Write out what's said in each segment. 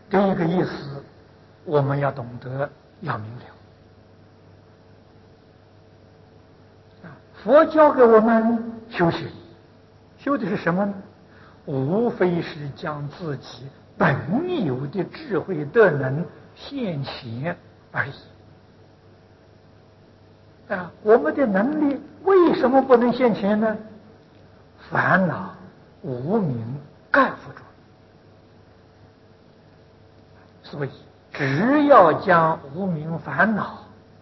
这一个意思，我们要懂得，要明了。佛教给我们修行，修的是什么呢？无非是将自己本有的智慧德能现前而已。我们的能力为什么不能现前呢？烦恼、无明盖覆住。所以，只要将无明烦恼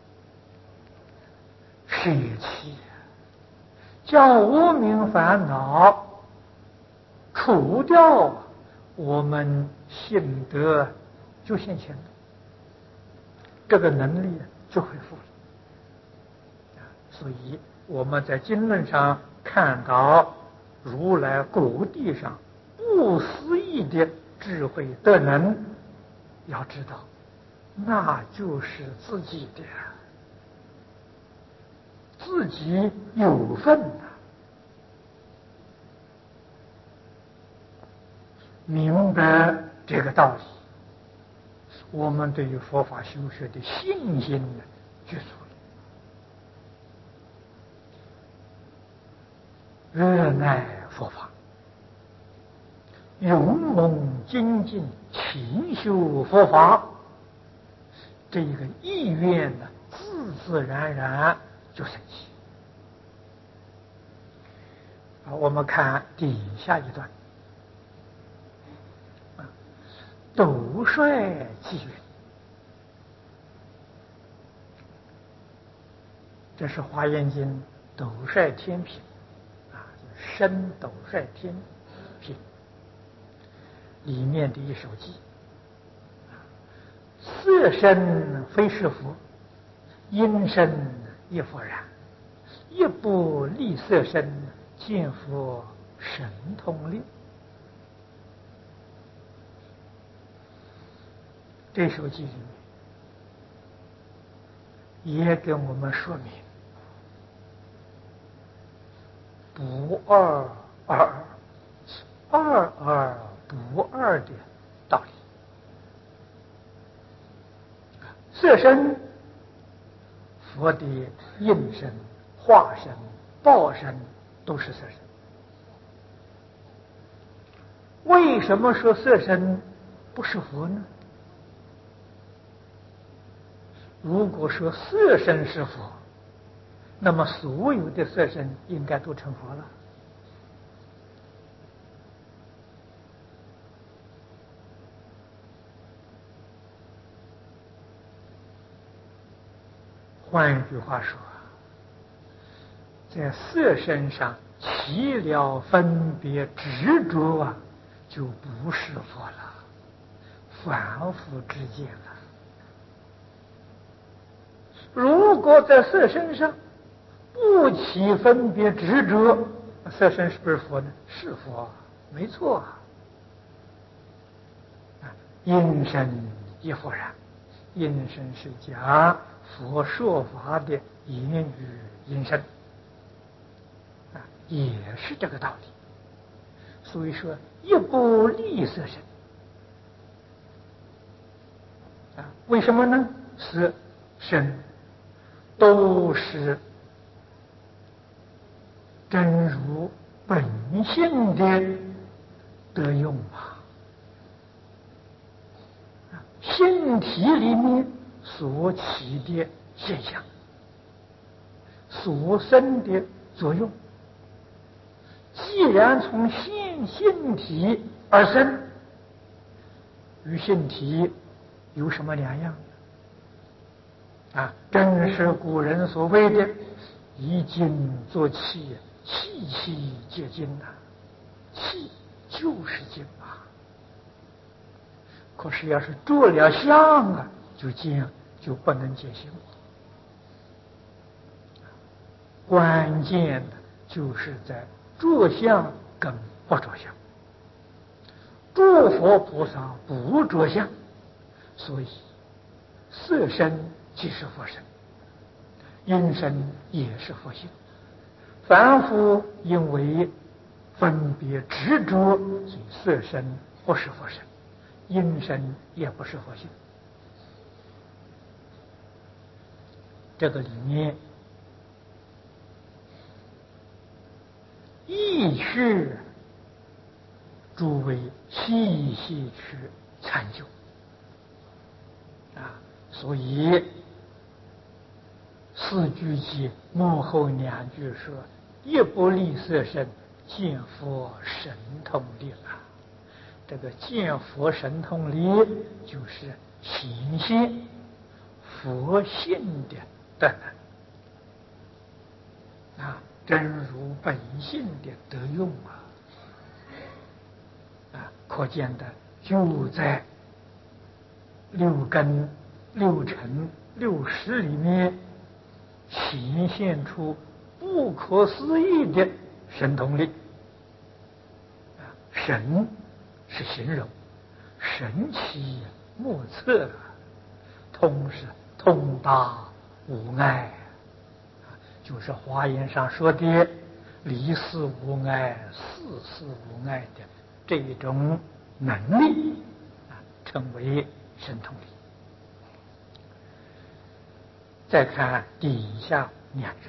舍弃，将无明烦恼除掉，我们性德就现前了，这个能力就恢复了。所以我们在经论上看到如来果地上不思议的智慧德能，要知道那就是自己的，自己有份的。明白这个道理，我们对于佛法修学的信心具足了，热爱佛法，勇猛精进勤修佛法，这一个意愿呢，自自然然就升起。我们看底下一段。斗率纪云，这是《华严经》斗率天品深斗率天品里面的一首偈：色身非是佛，音声亦复然，一不离色身，见佛神通力。这首偈里面也给我们说明不二而二而不二的道理。色身，佛的应身、化身、报身都是色身。为什么说色身不是佛呢？如果说色身是佛，那么所有的色身应该都成佛了。换一句话说，在色身上起了分别执着就不是佛了，凡夫之见了。如果在色身上不起分别执着，色身是不是佛呢？是佛，没错。音声亦复然，音声是讲佛说法的言语音声，也是这个道理。所以说，一不离色身为什么呢？色身都是真如本性的德用性体里面所起的现象，所生的作用，既然从性体而生，与性体有什么两样？正是古人所谓的以精作气，气气皆精气就是精可是要是着了相就精，就不能见性。关键的就是在着相跟不着相。诸佛菩萨不着相，所以色身即是佛身，音声也是佛性。凡夫因为分别执着，所以色身不是佛身， 因身也不是佛性。这个里面亦需诸位细细去参究啊。所以四句偈幕后两句说：一不离色身，见佛神通力了。这个见佛神通力就是显现佛性的德能啊，真如本性的德用啊，可见的就在六根、六尘、六识里面显现出不可思议的神通力啊，神是形容，神奇莫测，通是通达无碍，就是华严上说的离事无碍、事事无碍的这一种能力啊，称为神通力。再看底下两句：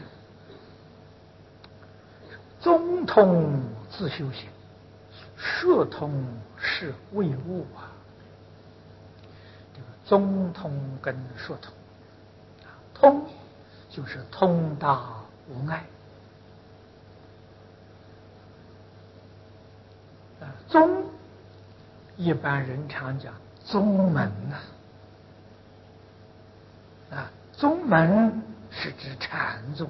中通自修行，摄通是为物啊。这个中通跟摄通，通就是通达无碍啊。宗一般人常讲宗门啊，宗门是指禅宗。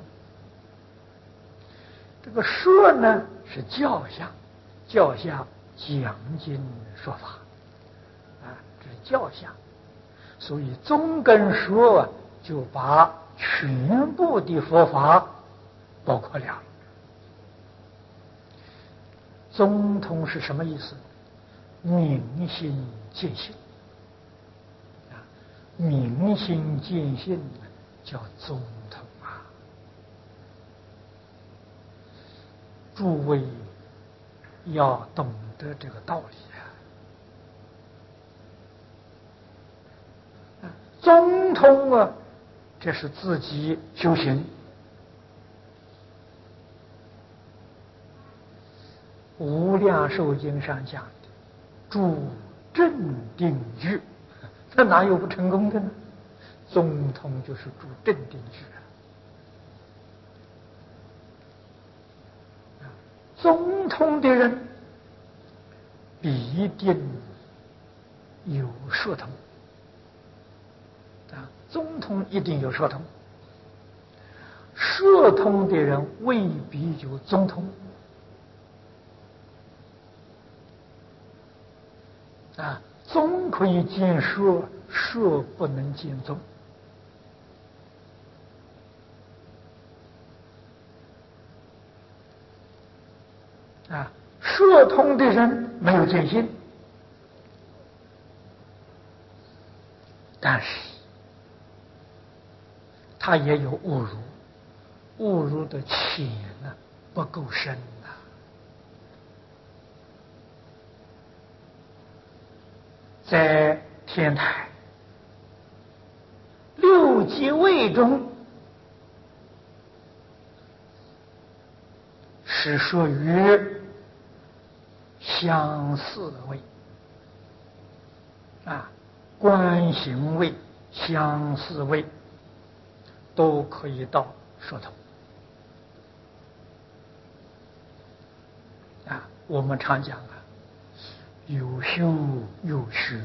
这个说呢是教相，教相讲经说法啊，这是教相。所以宗跟说啊，就把全部的佛法包括了。宗通是什么意思？明心见性啊，明心见性叫宗通啊。诸位要懂得这个道理啊。宗通啊，这是自己修行。无量寿经上讲的住正定句，那哪有不成功的呢？宗通就是住正定句啊。宗通的人必定有摄通啊，宗通一定有摄通，摄通的人未必有宗通啊。宗可以见摄，摄不能见宗啊。摄通的人没有见性，但是他也有误入，误入的浅呢不够深呐。在天台六即位中是属于相似位啊，观行位、相似位都可以到摄通啊。我们常讲啊，有修有学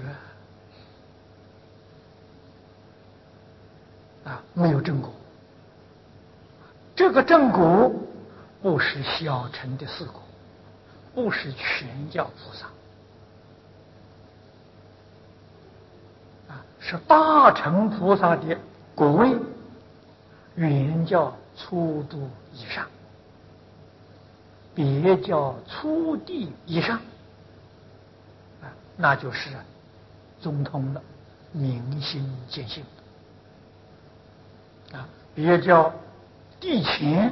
啊，没有正果。这个正果不是小乘的四果，不是全教菩萨啊，是大乘菩萨的果位，原教初度以上，别教初地以上啊，那就是宗通了，明心见性啊。别教地前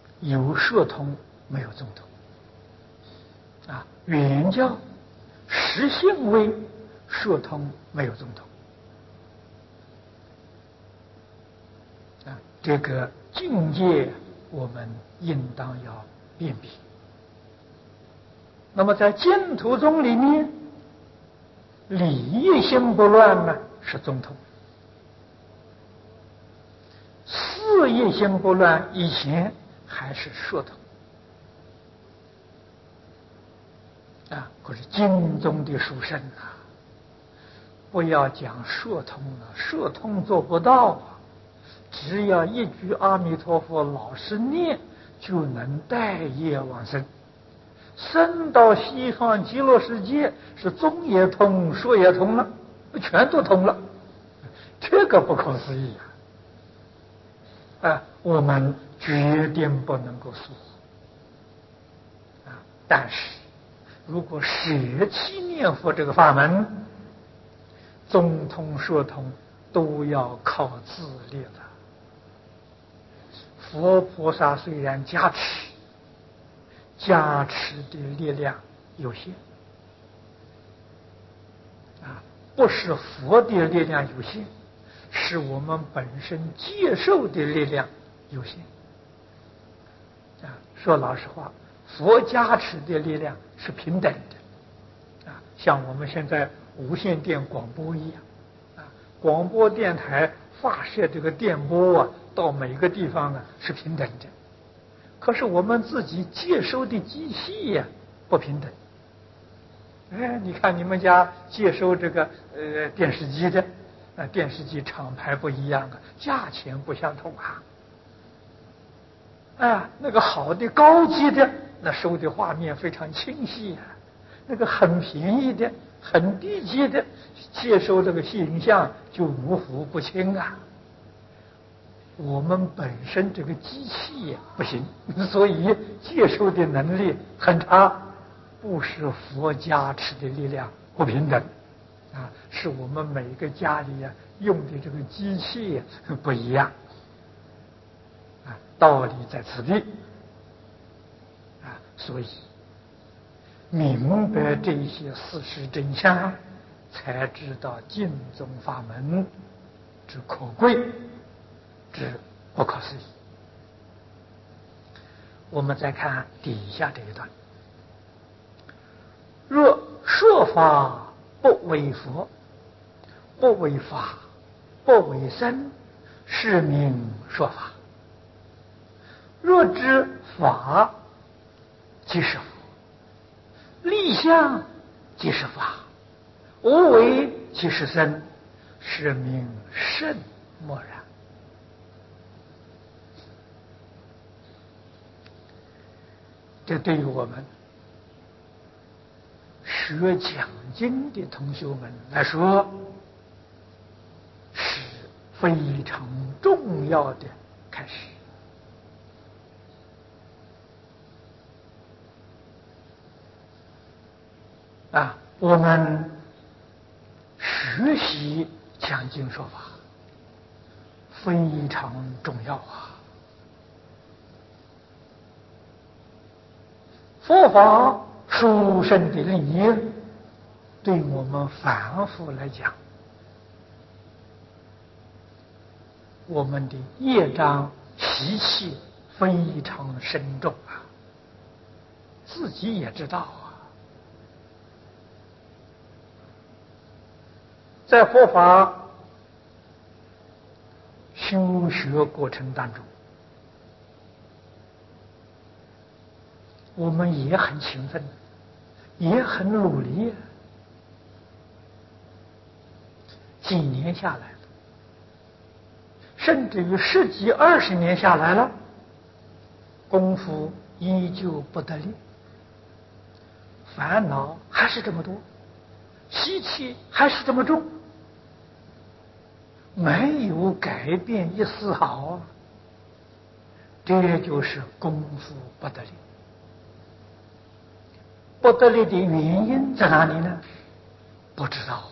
有摄通，没有宗通啊。原教实性为说通没有中通啊，这个境界我们应当要辨别。那么在净土宗里面，理业心不乱呢是中通，事业心不乱以前还是说通啊。可是经中的书生啊，不要讲说通了，说通做不到啊。只要一句阿弥陀佛老实念，就能带业往生，生到西方极乐世界，是中也通，说也通了，全都通了，这个不可思议啊！我们决定不能够说啊。但是如果舍弃念佛这个法门，中通说通都要靠自力的。佛菩萨虽然加持的力量有限啊，不是佛的力量有限，是我们本身接受的力量有限啊。说老实话，佛加持的力量是平等的啊，像我们现在无线电广播一样啊，广播电台发射这个电波啊，到每个地方呢是平等的。可是我们自己接收的机器呀不平等。哎，你看你们家接收这个电视机的，电视机厂牌不一样啊，价钱不相同啊。那个好的高级的，那收的画面非常清晰啊。那个很便宜的、很低级的，接收这个影像就模糊不清啊。我们本身这个机器不行，所以接受的能力很差，不是佛加持的力量不平等啊，是我们每个家里用的这个机器不一样啊，道理在此地啊。所以明白这些事实真相，才知道净宗法门之可贵之不可思议。我们再看底下这一段：若说法不为佛，不为法，不为僧，是名说法。若知法即是佛，立相即是法，无为即是僧，是名甚默然。这对于我们学讲经的同学们来说，是非常重要的开始啊。我们学习讲经说法非常重要啊。佛法殊胜的利益，对我们凡夫来讲，我们的业障习气非常深重啊，自己也知道啊。在佛法修学过程当中，我们也很勤奋，也很努力，几年下来了，甚至于10几20年下来了，功夫依旧不得力，烦恼还是这么多，习气还是这么重，没有改变一丝毫啊。这就是功夫不得力。不得力的原因在哪里呢？不知道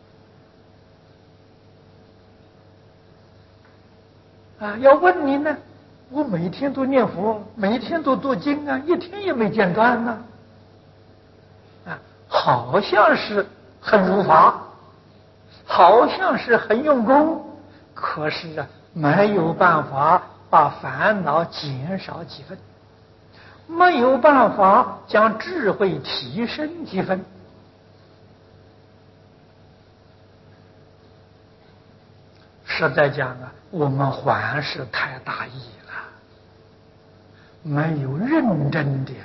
啊！要问你呢，我每天都念佛，每天都读经啊，一天也没间断呢。啊， 好像是很如法，好像是很用功，可是啊，没有办法把烦恼减少几分，没有办法将智慧提升几分。实在讲啊，我们还是太大意了，没有认真的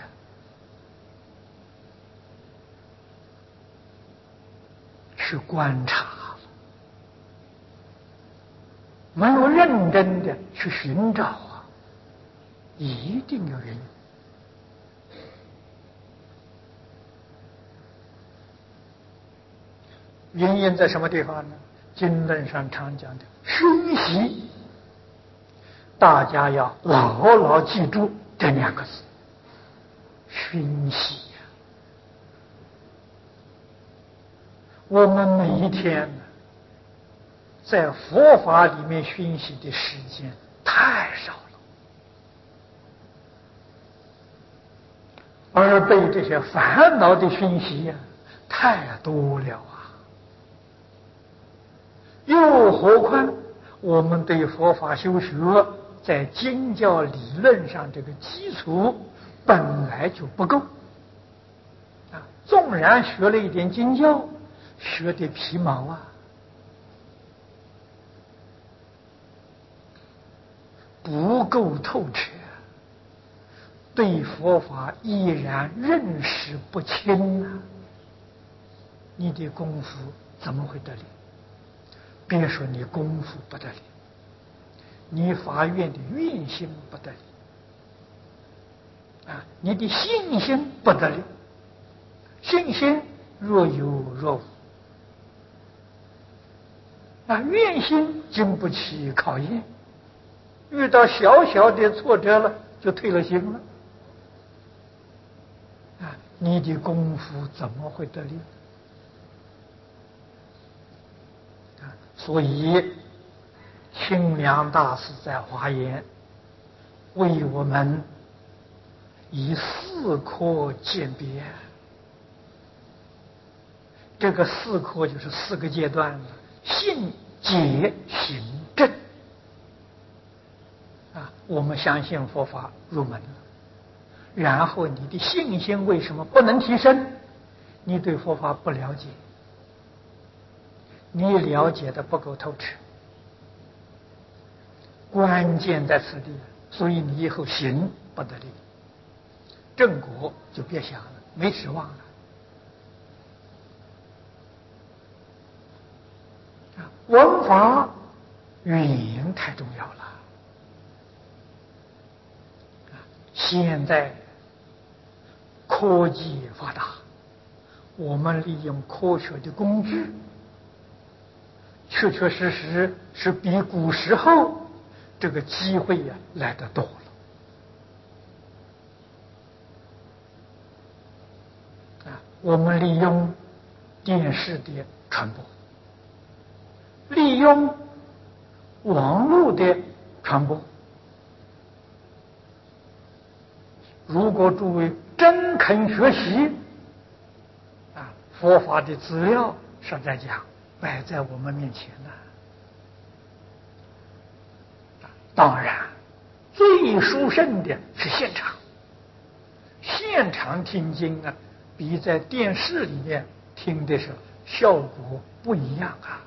去观察，没有认真的去寻找啊，一定有原因。原因在什么地方呢？经论上常讲的熏习，大家要牢牢记住这两个字：熏习呀。我们每一天在佛法里面熏习的时间太少了，而被这些烦恼的熏习呀太多了啊！又何况我们对佛法修学在经教理论上这个基础本来就不够啊，纵然学了一点经教，学的皮毛啊，不够透彻，对佛法依然认识不清啊，你的功夫怎么会得力？别说你功夫不得力，你法院的愿心不得力啊，你的信心不得力，信心若有若无啊，愿心经不起考验，遇到小小的挫折了就退了心了啊，你的功夫怎么会得力？所以清凉大师在华严为我们以四科鉴别，这个四科就是四个阶段：信、解、行、证啊。我们相信佛法入门了，然后你的信心为什么不能提升？你对佛法不了解，你了解的不够透彻，关键在此地，所以你以后行不得力，正果就别想了，没指望了。文法语言太重要了。现在科技发达，我们利用科学的工具，确确实实是比古时候这个机会呀来得多了。我们利用电视的传播，利用网络的传播。如果诸位真肯学习啊，佛法的资料实在讲摆在我们面前了。当然，最殊胜的是现场，现场听经啊，比在电视里面听的时候效果不一样啊。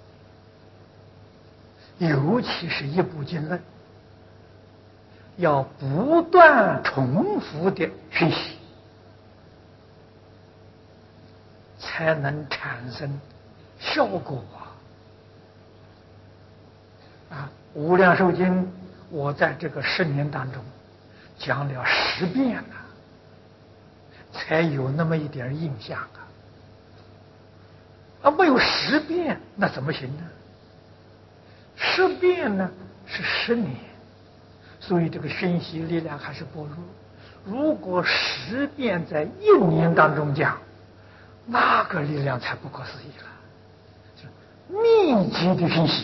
尤其是一部经论，要不断重复的学习，才能产生效果啊！无量寿经，我在这个10年当中讲了10遍了，才有那么一点印象啊！没有10遍，那怎么行呢？10遍呢是10年，所以这个熏习力量还是薄弱。如果10遍在1年当中讲，那个力量才不可思议了，密集的熏习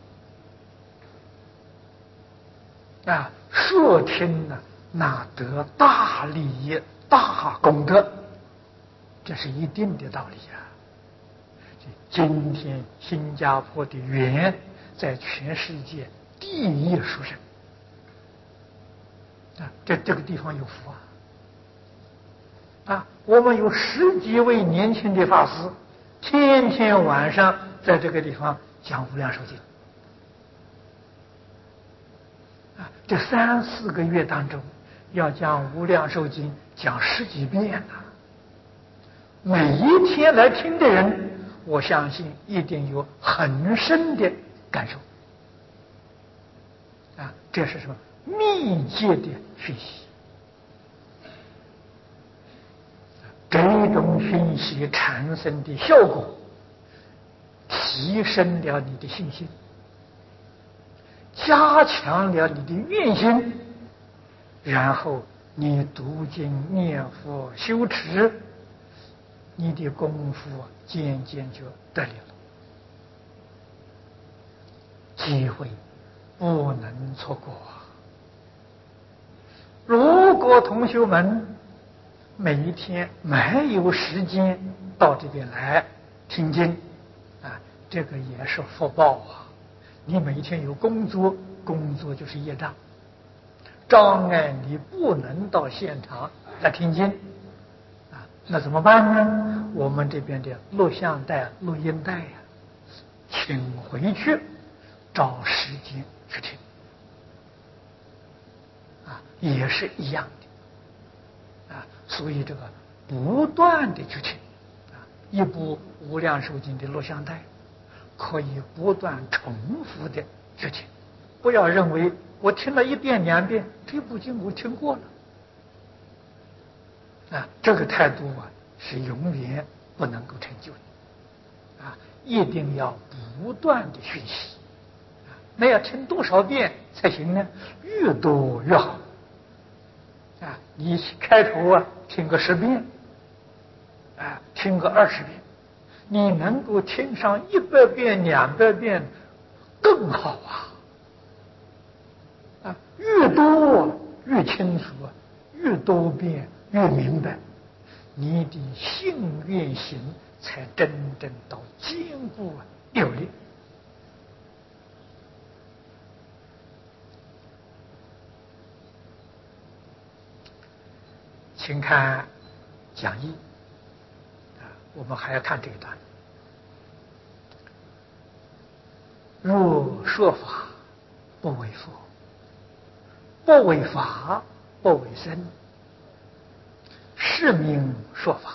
啊，摄听呢，那得大利益、大功德这是一定的道理啊。今天新加坡的缘在全世界第一殊胜啊，这个地方有福啊！我们有10几位年轻的法师，天天晚上在这个地方讲无量寿经啊，这3、4个月当中要讲无量寿经讲10几遍呐。每一天来听的人，我相信一定有很深的感受啊！这是什么密切的讯息？这种讯息产生的效果，提升了你的信心，加强了你的愿心，然后你读经念佛修持，你的功夫渐渐就得力了。机会不能错过啊！如果同学们每一天没有时间到这边来听经啊，这个也是福报啊！你每一天有工作，工作就是业障，障碍你不能到现场来听经啊，那怎么办呢？我们这边的录像带、录音带呀，请回去找时间去听啊，也是一样的啊。所以这个不断的去听啊，一部无量寿经的录像带可以不断重复的去听，不要认为我听了1遍2遍，这部经我听过了啊，这个态度啊是永远不能够成就的啊，一定要不断的学习啊，那要听多少遍才行呢？越多越好啊！你开头啊听个10遍啊，听个20遍，你能够听上100遍、200遍更好啊！越多越清楚啊，越多遍越明白，你的信愿行才真正到坚固有力。请看讲义啊，我们还要看这一段。若说法不为佛，不为法，不为僧，是名说法。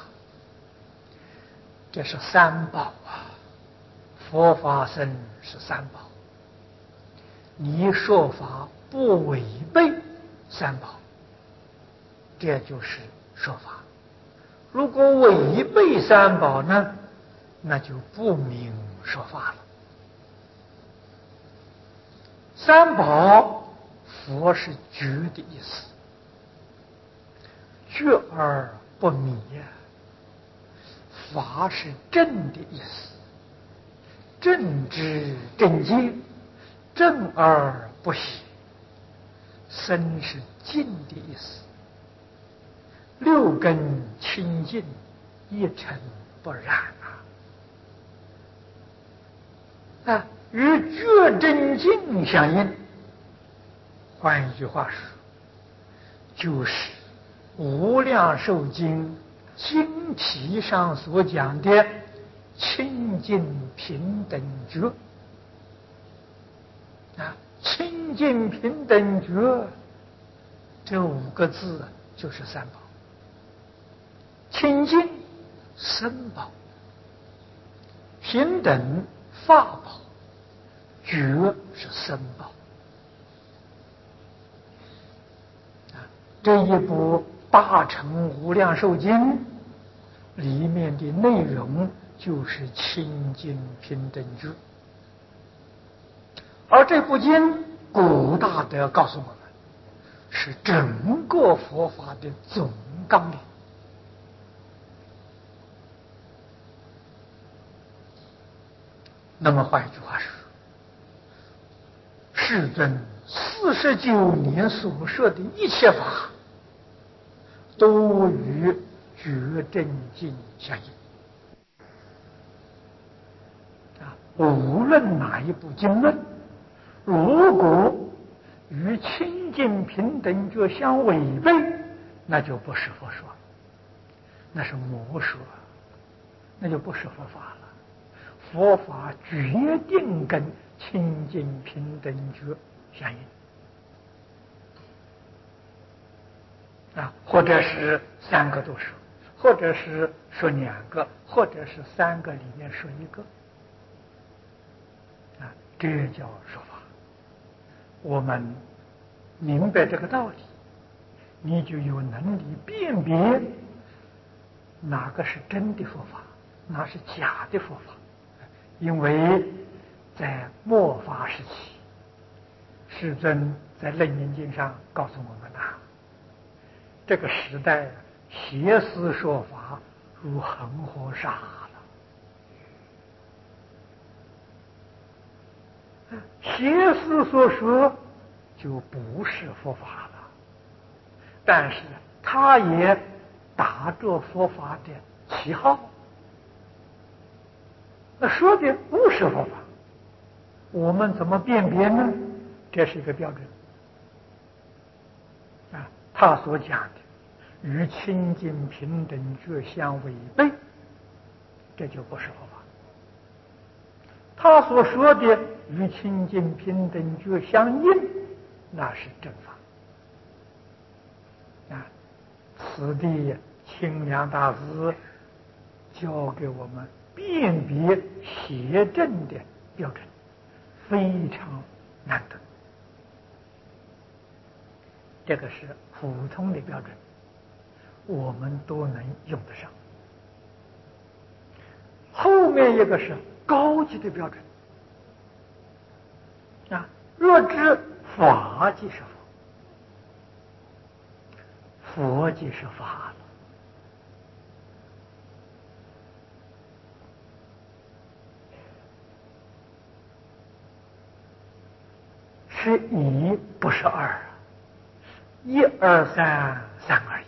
这是3宝啊，佛法僧是3宝。你说法不违背3宝，这就是说法。如果违背3宝呢，那就不明说法了。3宝，佛是觉的意思，觉而不迷呀。法是正的意思，正知正见，正而不邪。僧是净的意思，6根清净，一尘不染啊，与觉真境相应。换一句话说，就是无量寿经经题上所讲的清净平等觉啊，清净平等觉这5个字就是3宝。清净僧宝，平等法宝，觉是僧宝啊。这一部大乘无量寿经里面的内容就是清净平等觉，而这部经古大德告诉我们，是整个佛法的总纲领。那么换一句话说，世尊49年所说的一切法，都与觉真境相应。无论哪一部经论，如果与清净平等觉相违背，那就不是佛说，那是魔说，那就不是佛法了。佛法决定跟清净平等觉相应或者是三个都说，或者是说两个，或者是三个里面说一个这叫说法。我们明白这个道理，你就有能力辨别哪个是真的佛法，哪是假的佛法。因为在末法时期，世尊在《楞严经》上告诉我们这个时代邪思说法如恒河沙了，邪思所说就不是佛法了，但是他也打着佛法的旗号，那说的不是佛法，我们怎么辨别呢？这是一个标准他所讲的与清净平等觉相违背，这就不是佛法。他所说的与清净平等觉相应，那是正法此地清凉大师教给我们辨别邪正的标准，非常难得。这个是普通的标准，我们都能用得上。后面一个是高级的标准若知法即是佛，佛即是法了。是一，不是二一二三，三而已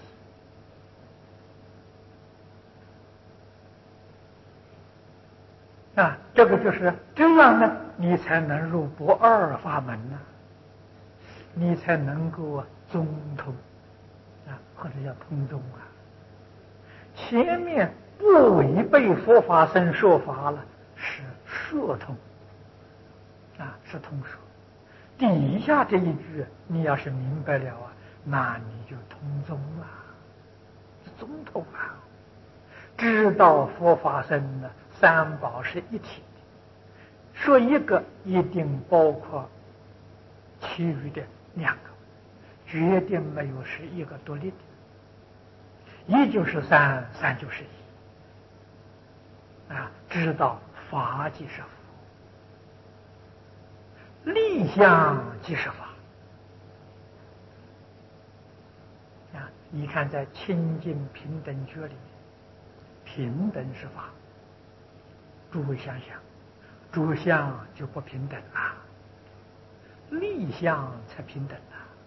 这个就是这样呢，你才能入不二法门你才能够中通或者叫通中前面不违背佛法僧说法了，是说通是通说。底下这一句你要是明白了那你就通中了，中通知道佛法僧三宝是一体的，说一个一定包括其余的两个，决定没有是一个独立的。一就是三，三就是一知道法即是佛，立相即是法你看在清净平等觉里面，平等是法，诸位想想，诸相就不平等立相才平等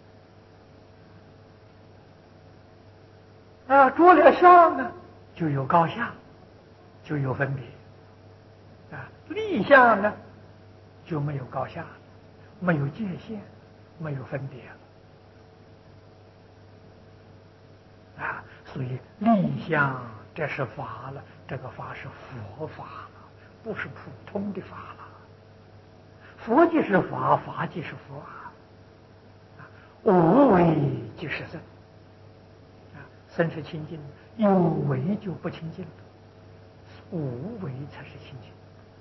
着了相呢，就有高下，就有分别立相呢，就没有高下，没有界限，没有分别所以立相这是法了，这个法是佛法了，不是普通的法了。佛即是法，法即是佛无为即是僧僧是清净，有为就不清净了，无为才是清净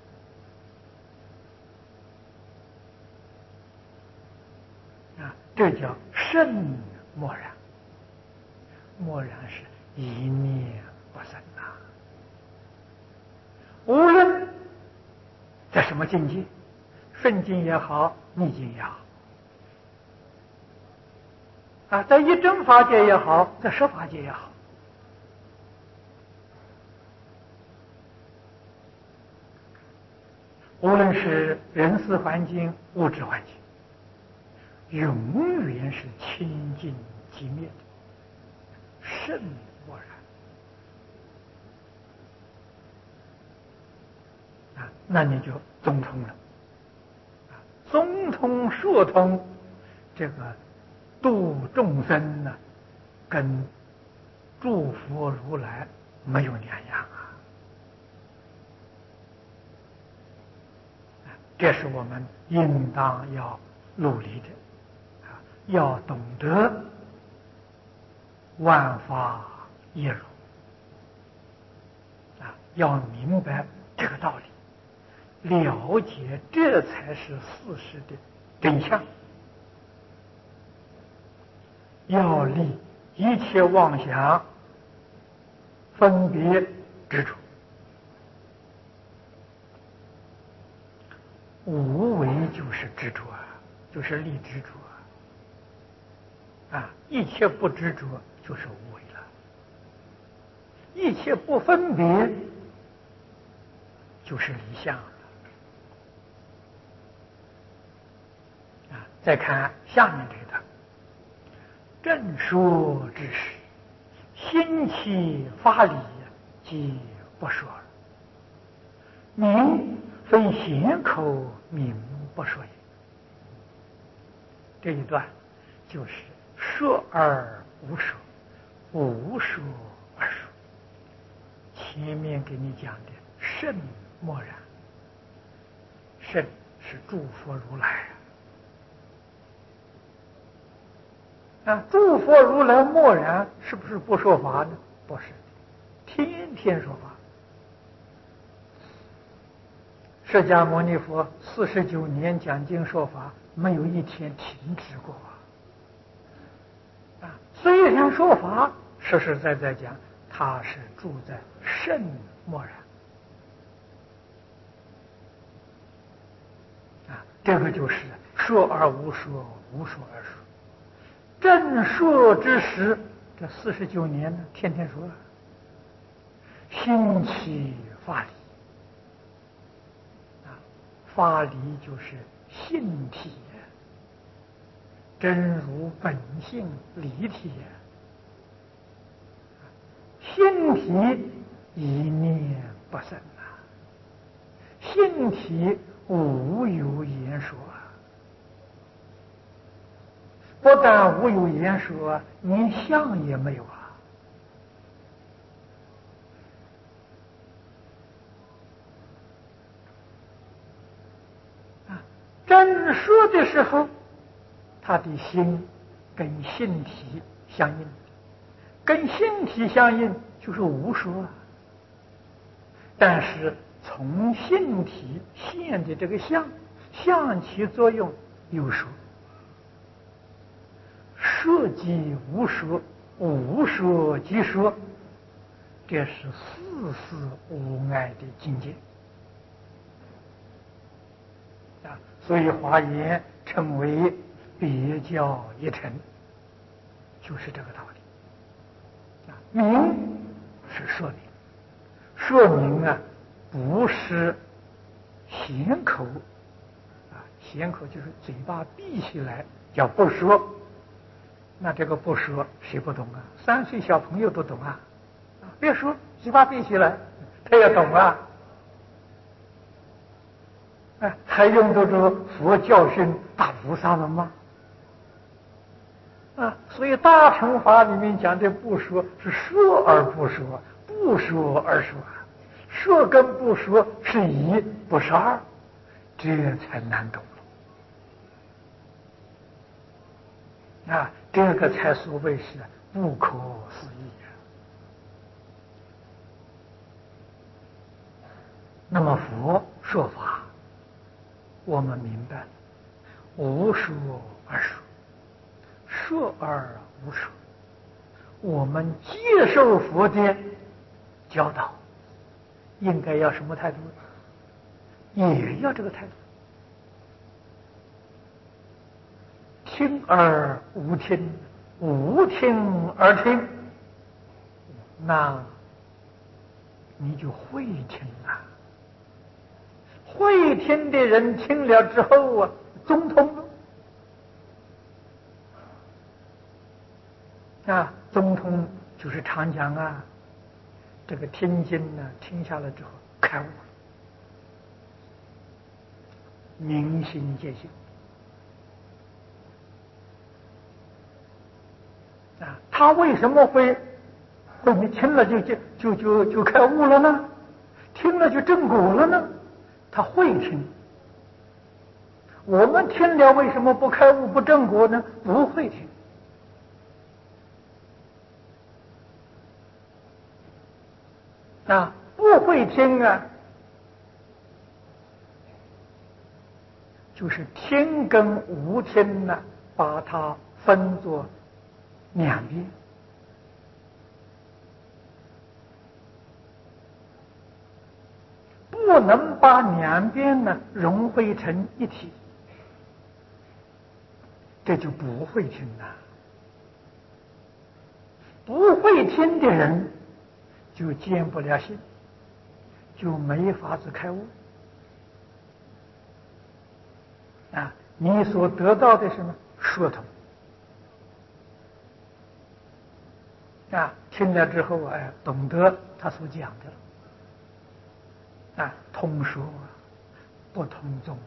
这叫圣默然。默然是一念不生无论在什么境界，顺境也好，逆境也好在一真法界也好，在十法界也好，无论是人事环境、物质环境，永远是清净寂灭的圣默然那你就中通了。中通疏通，这个度众生呢，跟诸佛如来没有两样啊！这是我们应当要努力的要懂得万法一如要明白这个道理，了解这才是事实的真相。要离一切妄想、分别执着，无为就是执着就是立执着一切不执着就是无为了，一切不分别就是离相了。再看下面这一段，正说之时，心起法理，即不说了。名非咸口名不说也。这一段就是说而无说，无说而说。前面给你讲的圣默然，圣是诸佛如来诸佛如来默然，是不是不说法呢？不是，天天说法。释迦牟尼佛49年讲经说法，没有一天停止过虽然说法，实实在在讲，他是住在圣默然这个就是说而无说，无说而说。正说之时，这49年呢，天天说心起法理法理就是性体真如本性离体心体一念不生心体无有言说不但无有言说连相也没有真说的时候，他的心跟性体相应，跟性体相应就是无说但是从性体现的这个相起作用有说，说即无说，无说即说，这是事事无碍的境界所以华严称为别教一乘，就是这个道理明是说明，说明不是咸口咸口就是嘴巴闭起来叫不说，那这个不说谁不懂3岁小朋友都懂别说，嘴巴闭起来他也懂还用得着佛教训大菩萨们吗？所以大乘法里面讲的不说是说而不说，不说而说说跟不说是一，不是二，这才难懂这个才所谓是不可思议那么佛说法我们明白了，无说而说，说而无说，我们接受佛的教导应该要什么态度？也要这个态度。听而无听，无听而听，那你就会听会听的人听了之后中通了中通就是常讲这个听经听下来之后开悟明心见性啊。他为什么会你听了就开悟了呢？听了就正果了呢？他会听。我们听了为什么不开悟不正果呢？不会听啊，不会听啊，就是听跟无听呢，把它分作两边。不能把两边呢融汇成一体，这就不会听了。不会听的人就见不了性，就没法子开悟啊！你所得到的是什么？说通啊！听了之后哎，懂得他所讲的啊，通说不通宗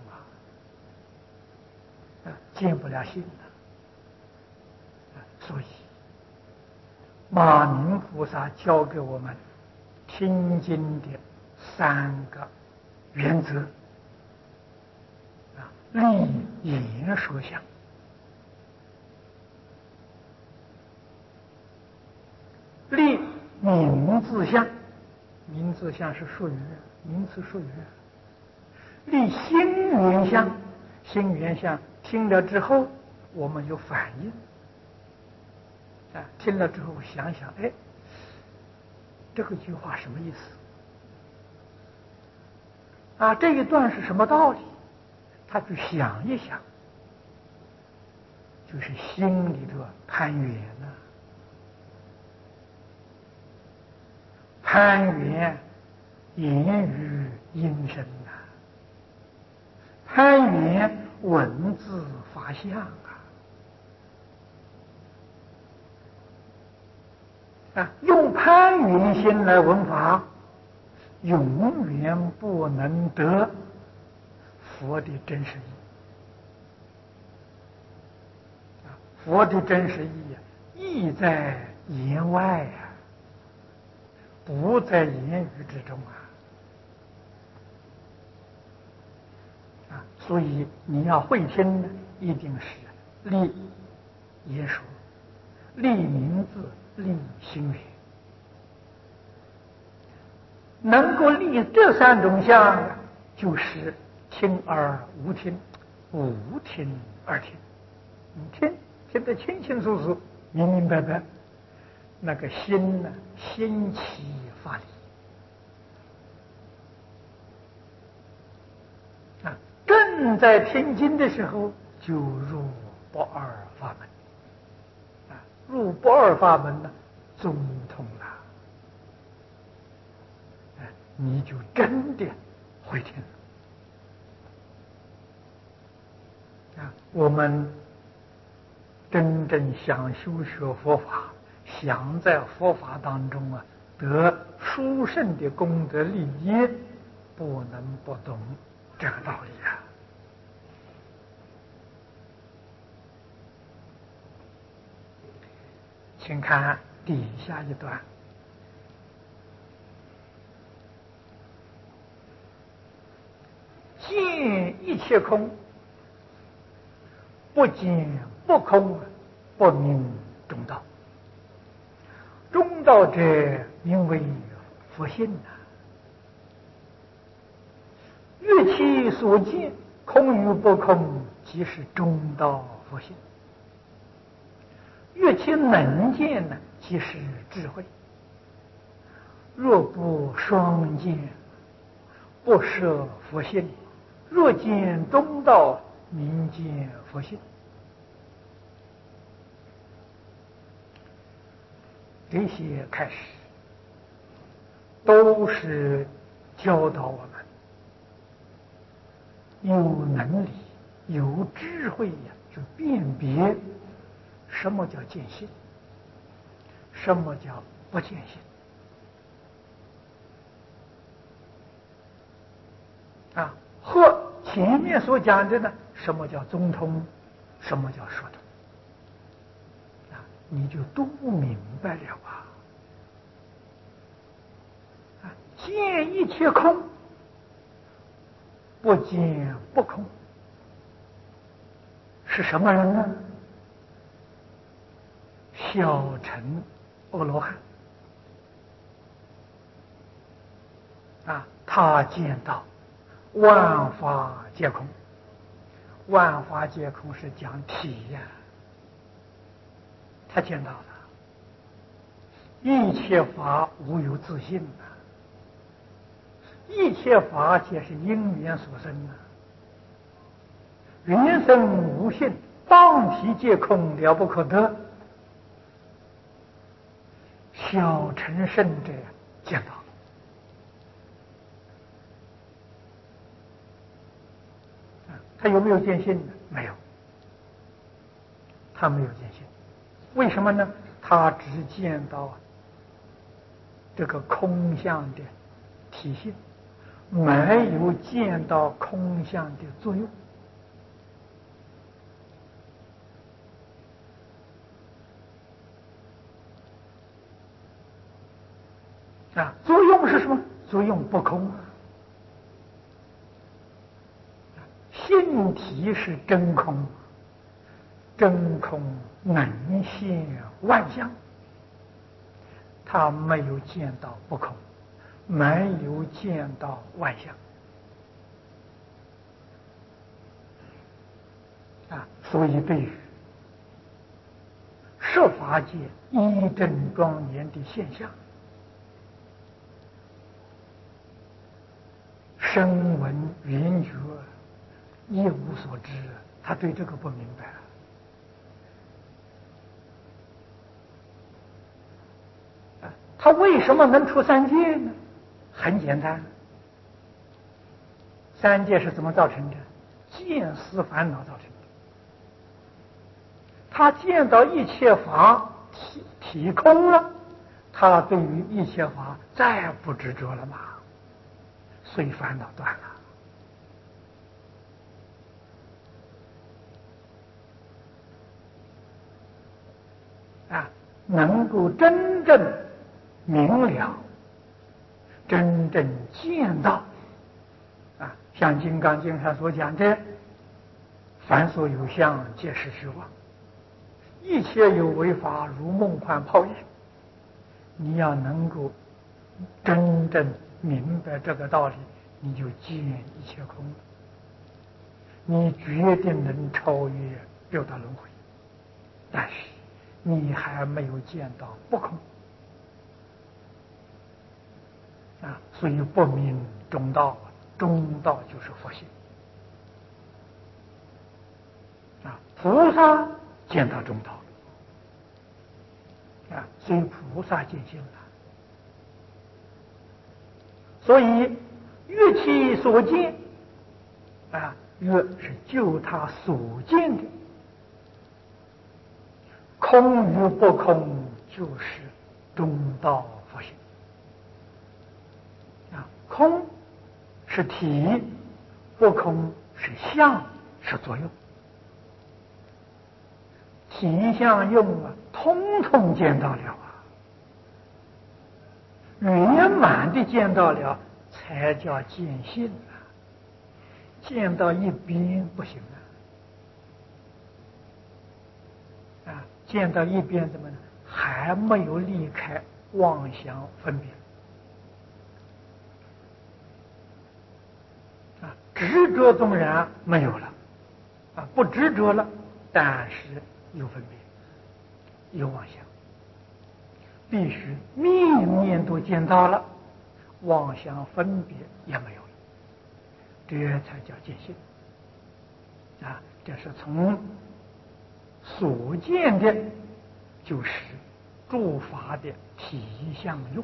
啊，见不了性啊！所以马明菩萨教给我们听经的三个原则啊：立言说相。立名字相，名字相是术语，名词术语。立心缘相，心缘相听了之后，我们有反应啊，听了之后想想，哎，这个句话什么意思？啊，这一段是什么道理？他去想一想，就是心里头攀缘呐、攀缘言语音声呐、攀缘文字法相啊，用攀缘心来闻法，永远不能得佛的真实义。佛的真实义意在言外啊，不在言语之中啊！所以你要会听呢，一定是立言说，立名字，立心缘，能够立这三种相，就是听而无听，无听而听。你听得清清楚楚、明明白白，那个心呢，心起法理啊。正在听经的时候，就入不二法门啊，入不二法门呢，中通了，你就真的会听啊。我们真正想修学佛法，想在佛法当中啊得殊胜的功德利益，不能不懂这个道理啊。请看底下一段：见一切空，不见不空，不明中道。中道者，名为佛性啊。欲其所见，空与不空，即是中道佛性。欲其能见呢，即是智慧。若不双见，不摄佛性；若见中道，名见佛性。这些开始都是教导我们有能力、有智慧呀，去辨别什么叫见性，什么叫不见性啊？和前面所讲的呢，什么叫中通，什么叫说通啊，你就都明白了啊！见一切空，不见不空，是什么人呢？小乘阿罗汉啊，他见到万法皆空。万法皆空是讲体呀，他见到了一切法无有自性啊，一切法皆是因缘所生啊，缘生无性，当体皆空，了不可得。小乘圣者见到了。他有没有见性呢？没有，他没有见性。为什么呢？他只见到这个空相的体性，没有见到空相的作用。啊，作用是什么？作用不空。性体是真空，真空能现万象，他没有见到不空，没有见到万象啊，所以对于设法界一真庄严的现象，声闻缘觉一无所知，他对这个不明白啊。他为什么能出三界呢？很简单，三界是怎么造成的？见思烦恼造成的。他见到一切法体空了，他对于一切法再不执着了嘛，所以烦恼断了。啊，能够真正明了，真正见到啊，像《金刚经》上所讲的，凡所有相，皆是虚妄，一切有为法，如梦幻泡影。你要能够真正明白这个道理，你就见一切空了，你决定能超越六道轮回。但是你还没有见到不空啊，所以不明中道，中道就是佛性啊。菩萨见到中道啊，所以菩萨见性了。所以越其所见啊，越是就他所见的。空与不空就是中道佛性啊，空是体，不空是相，是作用。体相用啊，通通见到了啊，圆满的见到了，才叫见性啊。见到一边不行啊，见到一边怎么呢？还没有离开妄想分别啊，执着纵然没有了啊，不执着了，但是有分别，有妄想，必须面面都见到了，妄想分别也没有了，这才叫见性啊。这是从所见的，就是诸法的体相用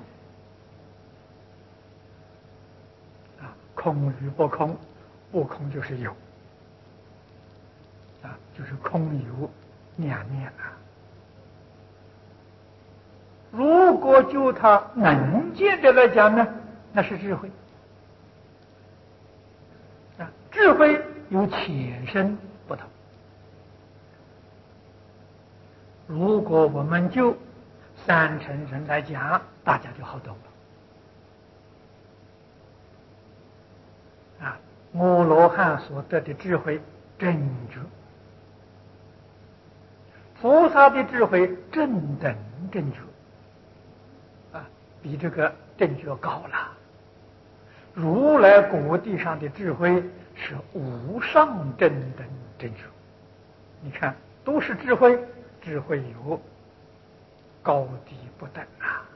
啊，空与不空，不空就是有啊，就是空有两面啊。如果就他能见的来讲呢，那是智慧啊， 智慧有浅深不同。如果我们就三乘人来讲，大家就好懂了。阿罗汉所得的智慧正觉，菩萨的智慧正等正觉，比这个正觉高了。如来果地上的智慧是无上正等正觉，你看都是智慧，智慧有高低不等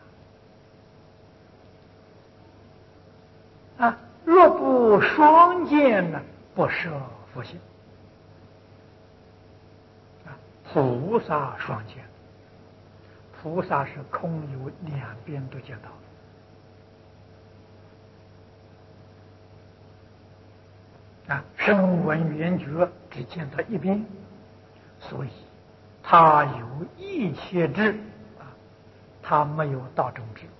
若不双见呢，不设佛性。菩萨双见，菩萨是空有两边都见到。声闻缘觉只见到一边，所以他有一切智，他没有道中智。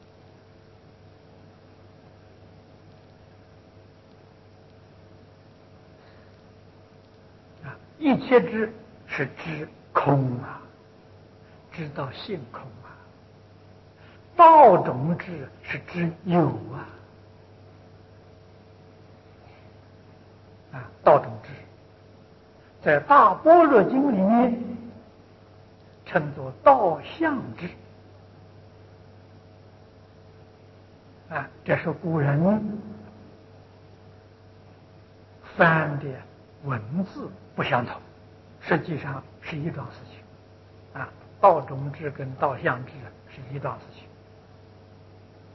一切智是知空知道性空道中智是知有道中智在大般若经里面称作道相智这是古人翻的文字不相同，实际上是一桩事情道中智跟道相智是一桩事情。